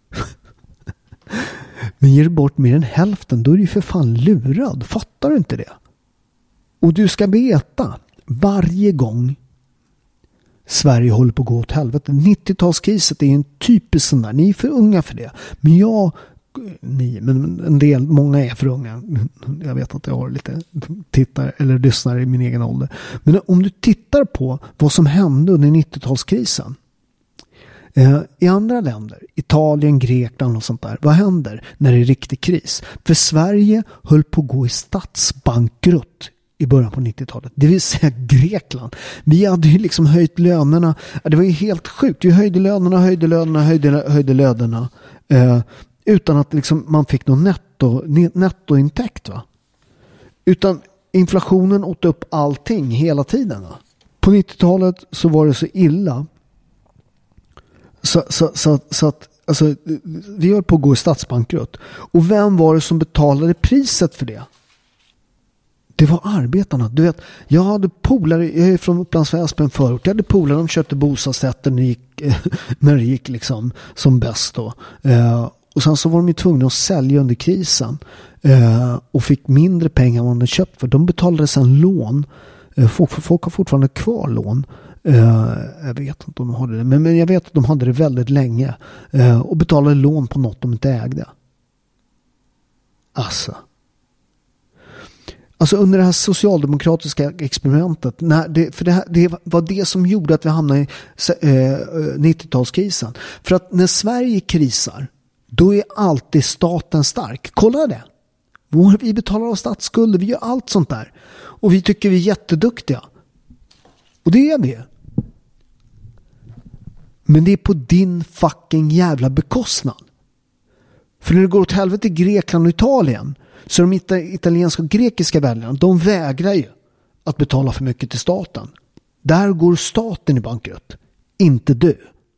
Men ger du bort mer än hälften, då är du för fan lurad. Fattar du inte det? Och du ska veta, varje gång Sverige håller på att gå åt helvete. nittiotalskriset är en typisk sån där. Ni är för unga för det. Men jag, ni, men en del, många är för unga. Jag vet att jag har lite tittare eller lyssnare i min egen ålder. Men om du tittar på vad som hände under nittiotalskrisen. Eh, I andra länder, Italien, Grekland och sånt där. Vad händer när det är riktig kris? För Sverige höll på att gå i statsbankrutt i början på nittiotalet. Det vill säga Grekland. Vi hade ju liksom höjt lönerna. Det var ju helt sjukt. Vi höjde lönerna, höjde lönerna, höjde, höjde lönerna. Eh, utan att liksom man fick någon netto, nettointäkt, va? Utan inflationen åt upp allting hela tiden, va? På nittiotalet så var det så illa. Så, så, så, så att alltså, vi höll på att gå i statsbankrutt. Och vem var det som betalade priset för det? Det var arbetarna. Du vet, jag hade polare, jag är från Upplands Väsby, en förort. Jag hade polare, de köpte bostadsrätter när det gick, när det gick liksom som bäst då. Eh, och sen så var de ju tvungna att sälja under krisen. Eh, och fick mindre pengar än vad de köpt för. De betalade sen lån. Eh, folk, folk har fortfarande kvar lån. Eh, jag vet inte om de hade det. Men, men jag vet att de hade det väldigt länge. Eh, och betalade lån på något de inte ägde. Alltså. Alltså under det här socialdemokratiska experimentet, när det, för det, här, det var det som gjorde att vi hamnade i eh, nittiotalskrisen. För att när Sverige krisar, då är alltid staten stark. Kolla det. Vi betalar av statsskulder, vi gör allt sånt där. Och vi tycker vi är jätteduktiga. Och det är vi. Men det är på din fucking jävla bekostnad. För när det går åt helvete i Grekland och Italien, så de italienska och grekiska väljarna, de vägrar ju att betala för mycket till staten. Där går staten i bankrutt, inte du.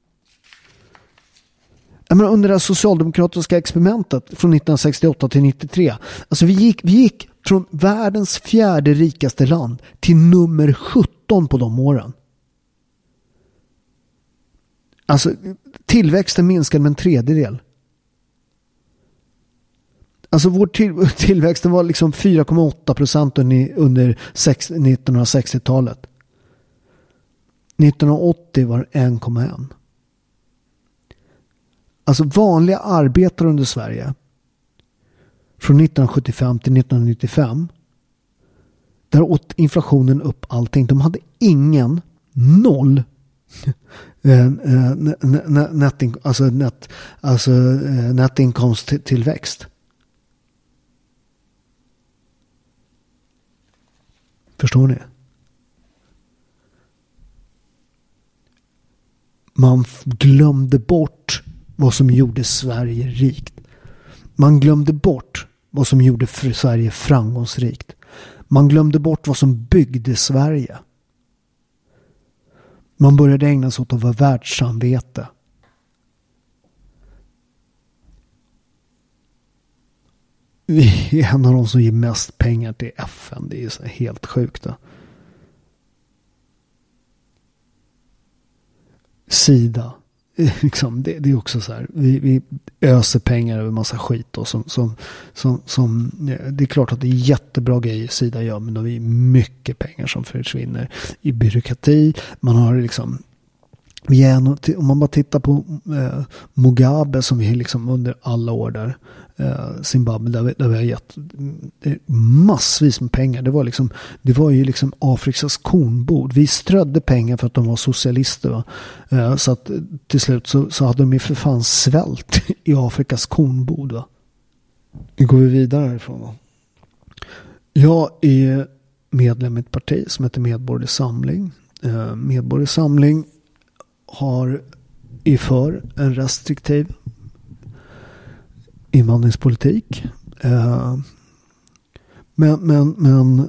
Jag menar, under det socialdemokratiska experimentet från nittonhundrasextioåtta till nittiotre, alltså vi gick, vi gick från världens fjärde rikaste land till nummer sjutton på de åren. Alltså tillväxten minskade med en tredjedel. Alltså vår till, tillväxten var liksom fyra komma åtta procent under, under nittonhundrasextiotalet. nittonhundraåttio var det en komma ett. Alltså vanliga arbetare under Sverige från nittonhundrasjuttiofem till nittonhundranittiofem, Där åt inflationen upp allting. De hade ingen, noll netting, alltså net, alltså netinkomsttillväxt. Förstår ni? Man glömde bort vad som gjorde Sverige rikt. Man glömde bort vad som gjorde för Sverige framgångsrikt. Man glömde bort vad som byggde Sverige. Man började ägna sig åt att vara världssamvete. Vi är en av de som ger mest pengar till F N. Det är så helt sjukt. Sida. Liksom, det, det är också så här. Vi, vi öser pengar över massa skit. Och som, som, som, som, det är klart att det är jättebra grejer Sida gör. Men det är mycket pengar som försvinner i byråkrati. Man har liksom... Vi är en, om man bara tittar på eh, Mugabe som vi liksom under alla år där eh, Zimbabwe där vi, där vi har gett eh, massvis med pengar. Det var liksom det var ju liksom Afrikas kornbord. Vi strödde pengar för att de var socialister. Va? Eh, så att till slut så, så hade de ju för fan svält i Afrikas kornbord. Va? Nu går vi vidare härifrån. Va? Jag är medlem i ett parti som heter Medborgerlig Samling. Eh, Medborgerlig Samling har i för en restriktiv invandringspolitik. Eh, men, men, men,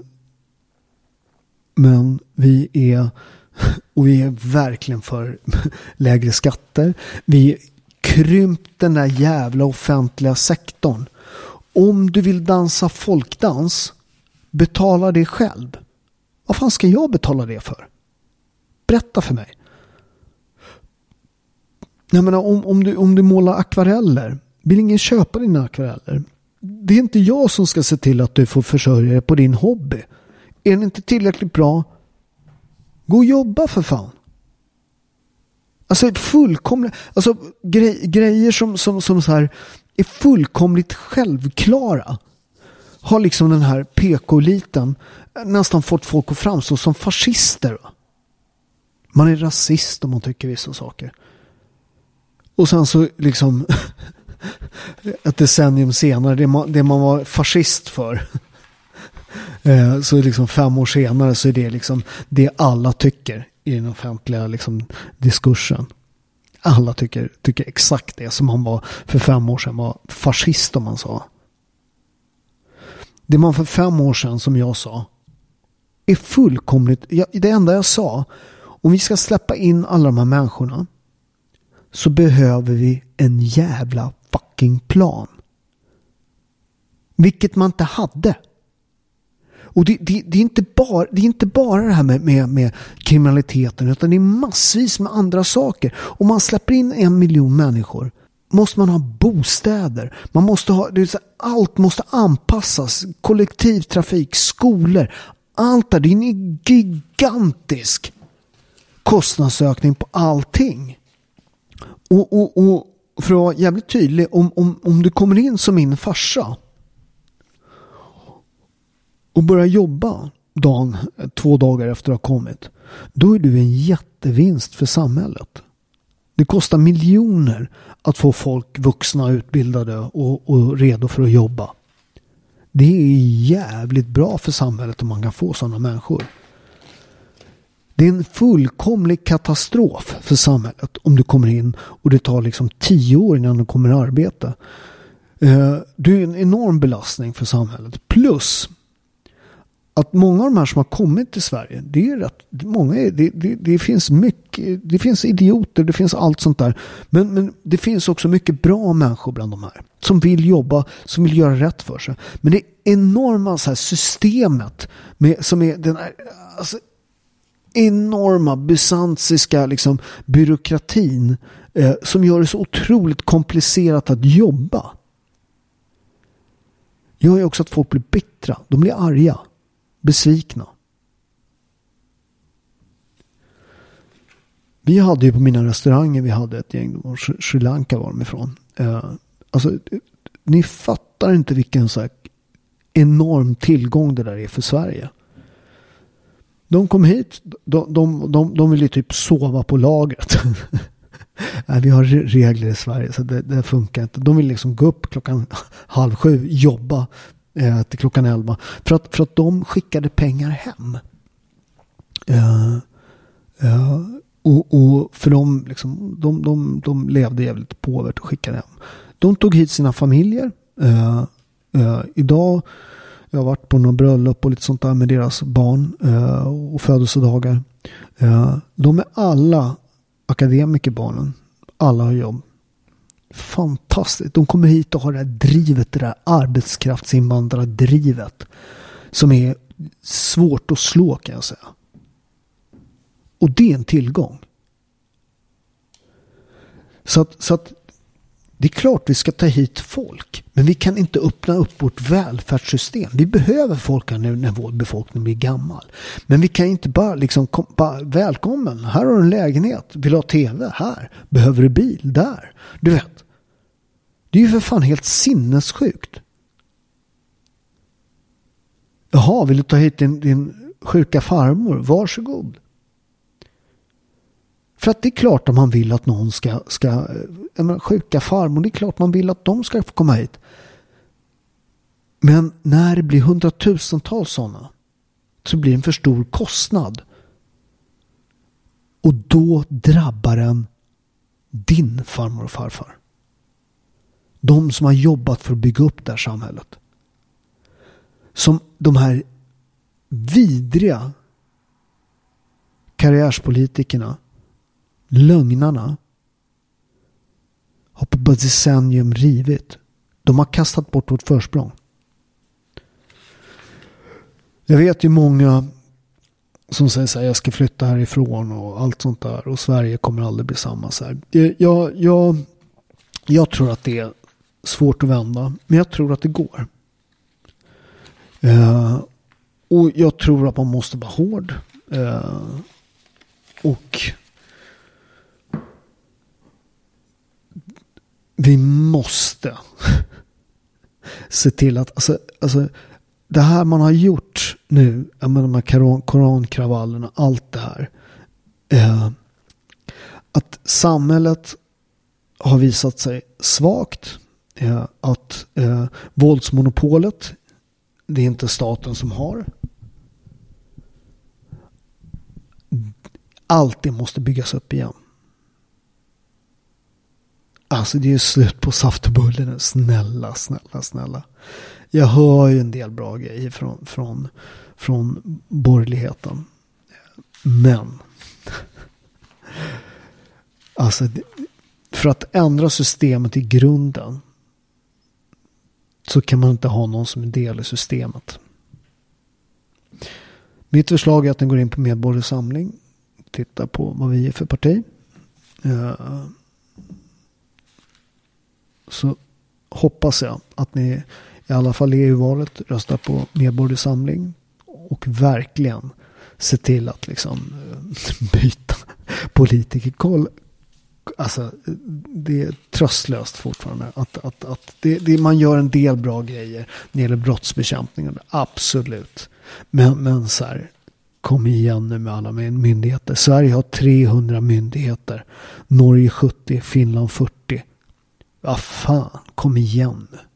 men vi är och vi är verkligen för lägre skatter. Vi krympt den där jävla offentliga sektorn. Om du vill dansa folkdans, betala det själv. Vad fan ska jag betala det för? Berätta för mig. Jag menar, om, om, du, om du målar akvareller, vill ingen köpa dina akvareller? Det är inte jag som ska se till att du får försörja dig på din hobby. Är den inte tillräckligt bra? Gå och jobba för fan. Alltså fullkomligt, alltså grej, grejer som, som, som så här är fullkomligt självklara har liksom den här P K-eliten nästan fått folk att framstå som fascister. Va? Man är rasist om man tycker vissa saker. Och sen så liksom ett decennium senare, det man, det man var fascist för, så liksom fem år senare så är det liksom det alla tycker i den offentliga liksom diskursen. Alla tycker, tycker exakt det som man var för fem år sedan var fascist, om man sa. Det man för fem år sedan, som jag sa, är fullkomligt, jag, det enda jag sa, om vi ska släppa in alla de här människorna så behöver vi en jävla fucking plan. Vilket man inte hade. Och det, det, det, är, inte bara, det är inte bara det här med, med, med kriminaliteten, utan det är massvis med andra saker. Om man släpper in en miljon människor måste man ha bostäder. Man måste ha, det är så, allt måste anpassas. Kollektivtrafik, skolor, allt där. Det är en gigantisk kostnadsökning på allting. Och, och, och för att vara jävligt tydlig, om, om, om du kommer in som min farsa och börjar jobba dagen, två dagar efter att ha kommit, då är du en jättevinst för samhället. Det kostar miljoner att få folk vuxna, utbildade och, och redo för att jobba. Det är jävligt bra för samhället om man kan få sådana människor. Det är en fullkomlig katastrof för samhället om du kommer in och det tar liksom tio år innan du kommer att arbeta. Det är en enorm belastning för samhället. Plus att många av de här som har kommit till Sverige, det är rätt, många, det, det, det finns mycket, det finns idioter, det finns allt sånt där. Men, men det finns också mycket bra människor bland de här som vill jobba, som vill göra rätt för sig. Men det enorma så här systemet med, som är den här, alltså, enorma bysantiska liksom, byråkratin eh, som gör det så otroligt komplicerat att jobba. Gör ju också att folk blir bittra. De blir arga. Besvikna. Vi hade ju på mina restauranger, vi hade ett gäng, Sri Lanka var de ifrån. Eh, alltså, ni fattar inte vilken så här enorm tillgång det där är för Sverige. De kom hit, de, de, de, de ville typ sova på lagret. Nej, vi har regler i Sverige så det, det funkar inte. De vill liksom gå upp klockan halv sju, jobba eh, till klockan elva. För att, för att de skickade pengar hem. Uh, uh, och, och för dem, liksom, de, de, de levde jävligt påvert och skickade hem. De tog hit sina familjer. Uh, uh, idag jag har varit på några bröllop och lite sånt där med deras barn uh, och födelsedagar. Uh, de är alla akademiker, barnen. Alla har jobb. Fantastiskt. De kommer hit och har det här drivet, det där arbetskraftsinvandrardrivet som är svårt att slå, kan jag säga. Och det är en tillgång. Så att, så att det är klart vi ska ta hit folk. Men vi kan inte öppna upp vårt välfärdssystem. Vi behöver folk här nu när vår befolkning blir gammal. Men vi kan inte bara liksom kom, bara, välkommen, här har du en lägenhet. Vill du ha tv? Här. Behöver du bil? Där. Du vet. Det är ju för fan helt sinnessjukt. Jaha, vill du ta hit din, din sjuka farmor? Varsågod. För att det är klart att man vill att någon ska, ska jag menar, sjuka farmor, det är klart man vill att de ska få komma hit. Men när det blir hundratusentals sådana så blir det en för stor kostnad. Och då drabbar den din farmor och farfar. De som har jobbat för att bygga upp det här samhället. Som de här vidriga karriärspolitikerna, lögnarna, har på decennium rivit. De har kastat bort vårt försprång. Jag vet ju många som säger så här, jag ska flytta härifrån och allt sånt där, och Sverige kommer aldrig bli samma så här. Jag, jag, jag tror att det är svårt att vända, men jag tror att det går. Uh, och jag tror att man måste vara hård. Uh, och vi måste se till att alltså, alltså, det här man har gjort nu, jag menar, de här koran, korankravallerna, allt det här, eh, att samhället har visat sig svagt, eh, att eh, våldsmonopolet, det är inte staten som har. Allt det måste byggas upp igen. Alltså det är ju slut på saft och bullen. Snälla, snälla, snälla. Jag hör ju en del bra grejer från, från, från borgerligheten. Men alltså för att ändra systemet i grunden så kan man inte ha någon som är del i systemet. Mitt förslag är att den går in på Medborgarsamling. Titta på vad vi är för parti. Uh, så hoppas jag att ni i alla fall i E U-valet röstar på Medborgarsamling och verkligen se till att liksom byta politikerkoll. Alltså det är tröstlöst fortfarande att, att, att det, det, man gör en del bra grejer när det gäller brottsbekämpningen, absolut, men, men så här, kom igen nu med alla myndigheter. Sverige har trehundra myndigheter, Norge sjuttio, Finland fyrtio. Vad fan, kom igen nu.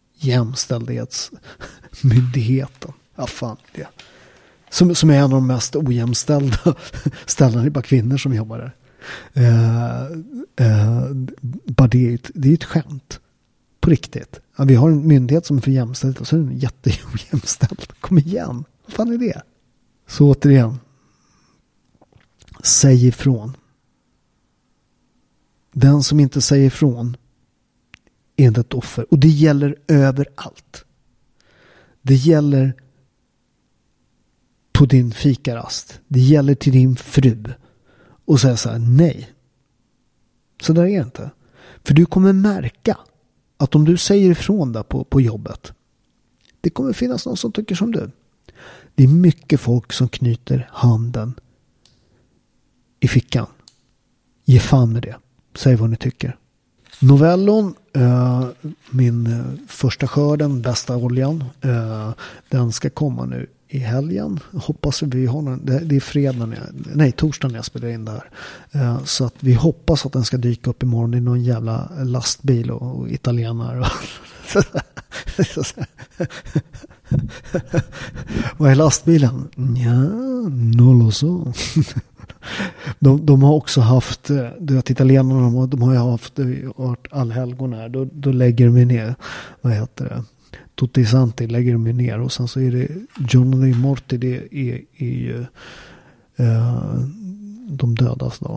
Jämställdhetsmyndigheten. Vad fan är det? Som, som är en av de mest ojämställda ställena. Det är bara kvinnor som jobbar där. Uh, uh, bara det, är ett, det är ett skämt. På riktigt. Ja, vi har en myndighet som är för jämställd och så är den jätteojämställd. Kom igen. Vad fan är det? Så återigen. Säg ifrån. Den som inte säger ifrån är inte ett offer. Och det gäller överallt. Det gäller på din fikarast. Det gäller till din fru. Och säga så här, nej. Så där är det inte. För du kommer märka att om du säger ifrån där på, på jobbet, det kommer finnas någon som tycker som du. Det är mycket folk som knyter handen i fickan. Ge fan med det. Säg vad ni tycker. Novellon, eh, min första skörden, bästa oljan, eh, den ska komma nu i helgen. Hoppas vi har den. Det, det är fredag när jag, nej, torsdag när jag spelar in det här. Uh, så att vi hoppas att den ska dyka upp imorgon. Det är någon jävla lastbil och, och italienare. Och vad är lastbilen? Ja, noll och så. De, de har också haft, du vet, italienarna, de, de har ju haft varit allhelgon här, då, då lägger de ner, vad heter det, Tutti Santi lägger de ner, och sen så är det Giorno dei Morti, det är, är ju uh, de dödas då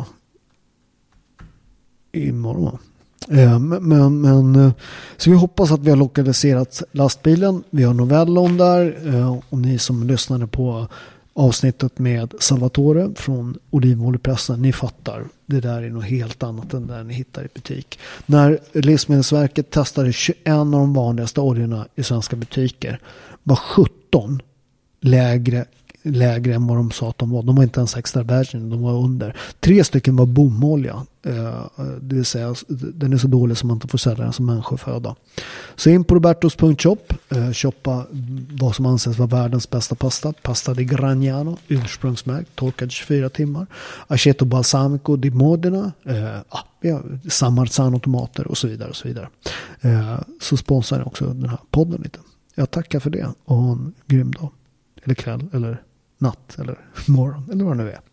imorgon. Uh, men, men uh, så vi hoppas att vi har lokaliserat lastbilen, vi har novellon där, uh, och ni som lyssnade på avsnittet med Salvatore från olivoljepressen, ni fattar, det där är något helt annat än det ni hittar i butik. När Livsmedelsverket testade tjugoett av de vanligaste oljorna i svenska butiker, var sjutton lägre, lägre än vad de sa att de var. De var inte ens extra virgin, de var under. Tre stycken var bomolja, det vill säga den är så dålig som man inte får sälja den som människoföda. Så in på robertos punkt shop, shoppa vad som anses vara världens bästa pasta, pasta di Gragnano, ursprungsmärkt, torkad tjugofyra timmar, aceto balsamico di Modena, eh, ja, Samarzano tomater och så vidare och så vidare. Eh, så sponsrar jag också den här podden lite. Jag tackar för det och ha en grym dag, eller kväll, eller natt, eller morgon, eller vad det nu är.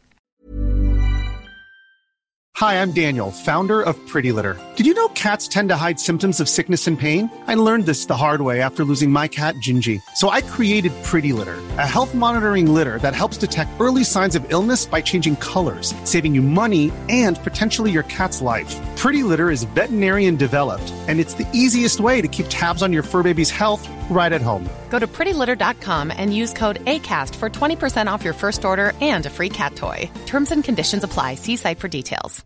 Hi, I'm Daniel, founder of Pretty Litter. Did you know cats tend to hide symptoms of sickness and pain? I learned this the hard way after losing my cat, Gingy. So I created Pretty Litter, a health monitoring litter that helps detect early signs of illness by changing colors, saving you money and potentially your cat's life. Pretty Litter is veterinarian developed, and it's the easiest way to keep tabs on your fur baby's health right at home. Go to pretty litter dot com and use code ACAST for twenty percent off your first order and a free cat toy. Terms and conditions apply. See site for details.